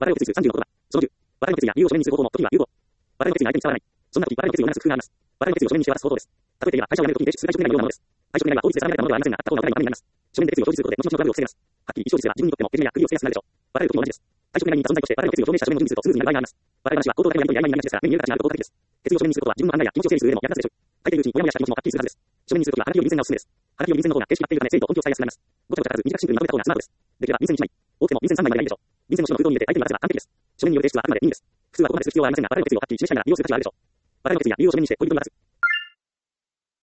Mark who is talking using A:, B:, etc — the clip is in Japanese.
A: 話題を崩す30の言葉。その10。話題の決意や理由を書面にする方法も時には有効。話題の決意が相手に伝わらない。そんな時、話題の決意を促す工夫があります。話題の決意を書面にして渡す方法です。例えて言えば、会社を辞める時に提出する退職願のようなものです。退職願が法律で定められたものではありませんが、あった方が話題の場面になります。書面で決意を表示することで、後々のトラブルを防げます。はっきり意思表示すれば、自分にとっても手順や首を制やすくなるでしょう。笑える時も同じです。退職願に似た存在として、笑いの決意を表明した書面の人物とスムーズになる場合があります。笑い話は口頭だけのやり取りや曖昧なやり取りですが、目に見える形になると効果的です。決意を書面にすることは、自分の考えや気持ちを整理する上でも役立つでしょう。書いているうちにモヤモヤした気持ちもはっきりするはずです。書面にするときは、はがきより便箋がおすすめです。はがきより便箋の方が形式化っているため、整理と根拠を伝えやすくなります。ごちゃごちゃからず、短くシンプルにまとめた方がスマートです。できれば、便箋1枚。多くても便箋3枚までがいいでしょう。便箋の書の封筒に入れて相手に渡せば完璧です。書面による提出はあくまで任意です。複数はここまでする必要はありませんが、笑いの決意をはっきり示したいなら利用する価値はあるでしょう。笑いの決意や理由を書面にして恋人に渡す。